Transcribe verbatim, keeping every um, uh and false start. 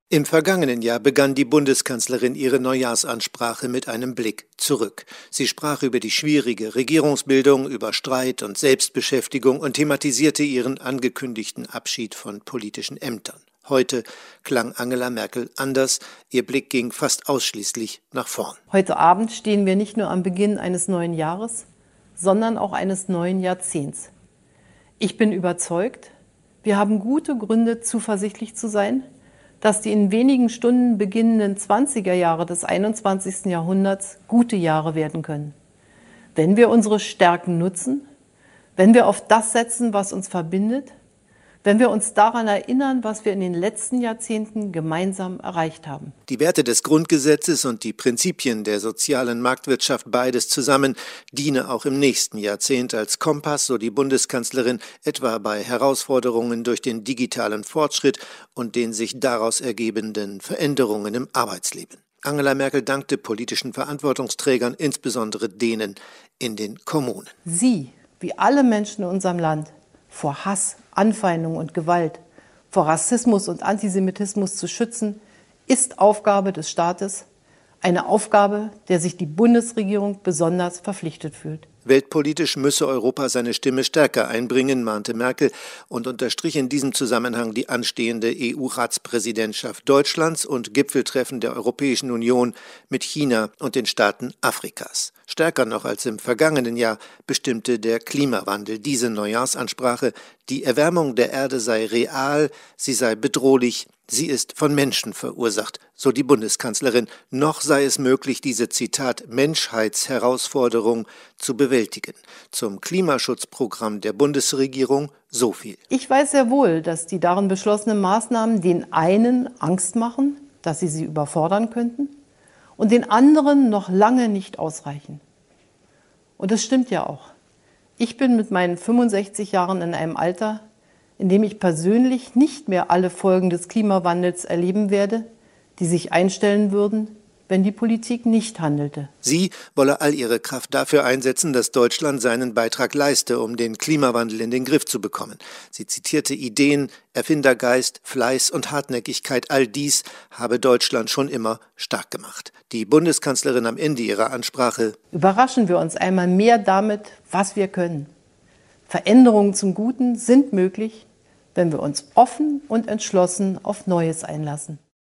Im vergangenen Jahr begann die Bundeskanzlerin ihre Neujahrsansprache mit einem Blick zurück. Sie sprach über die schwierige Regierungsbildung, über Streit und Selbstbeschäftigung und thematisierte ihren angekündigten Abschied von politischen Ämtern. Heute klang Angela Merkel anders. Ihr Blick ging fast ausschließlich nach vorn. Heute Abend stehen wir nicht nur am Beginn eines neuen Jahres, sondern auch eines neuen Jahrzehnts. Ich bin überzeugt, wir haben gute Gründe, zuversichtlich zu sein, dass die in wenigen Stunden beginnenden zwanziger Jahre des einundzwanzigsten Jahrhunderts gute Jahre werden können. Wenn wir unsere Stärken nutzen, wenn wir auf das setzen, was uns verbindet, wenn wir uns daran erinnern, was wir in den letzten Jahrzehnten gemeinsam erreicht haben. Die Werte des Grundgesetzes und die Prinzipien der sozialen Marktwirtschaft, beides zusammen, diene auch im nächsten Jahrzehnt als Kompass, so die Bundeskanzlerin, etwa bei Herausforderungen durch den digitalen Fortschritt und den sich daraus ergebenden Veränderungen im Arbeitsleben. Angela Merkel dankte politischen Verantwortungsträgern, insbesondere denen in den Kommunen. Sie, wie alle Menschen in unserem Land, vor Hass, Anfeindung und Gewalt, vor Rassismus und Antisemitismus zu schützen, ist Aufgabe des Staates, eine Aufgabe, der sich die Bundesregierung besonders verpflichtet fühlt. Weltpolitisch müsse Europa seine Stimme stärker einbringen, mahnte Merkel und unterstrich in diesem Zusammenhang die anstehende E U-Ratspräsidentschaft Deutschlands und Gipfeltreffen der Europäischen Union mit China und den Staaten Afrikas. Stärker noch als im vergangenen Jahr bestimmte der Klimawandel diese Neujahrsansprache. Die Erwärmung der Erde sei real, sie sei bedrohlich, sie ist von Menschen verursacht, so die Bundeskanzlerin. Noch sei es möglich, diese, Zitat, Menschheitsherausforderung zu bewältigen. Zum Klimaschutzprogramm der Bundesregierung so viel. Ich weiß sehr wohl, dass die darin beschlossenen Maßnahmen den einen Angst machen, dass sie sie überfordern könnten, und den anderen noch lange nicht ausreichen. Und das stimmt ja auch. Ich bin mit meinen fünfundsechzig Jahren in einem Alter, in dem ich persönlich nicht mehr alle Folgen des Klimawandels erleben werde, die sich einstellen würden, wenn die Politik nicht handelte. Sie wolle all ihre Kraft dafür einsetzen, dass Deutschland seinen Beitrag leiste, um den Klimawandel in den Griff zu bekommen. Sie zitierte Ideen, Erfindergeist, Fleiß und Hartnäckigkeit. All dies habe Deutschland schon immer stark gemacht. Die Bundeskanzlerin am Ende ihrer Ansprache: Überraschen wir uns einmal mehr damit, was wir können. Veränderungen zum Guten sind möglich, wenn wir uns offen und entschlossen auf Neues einlassen.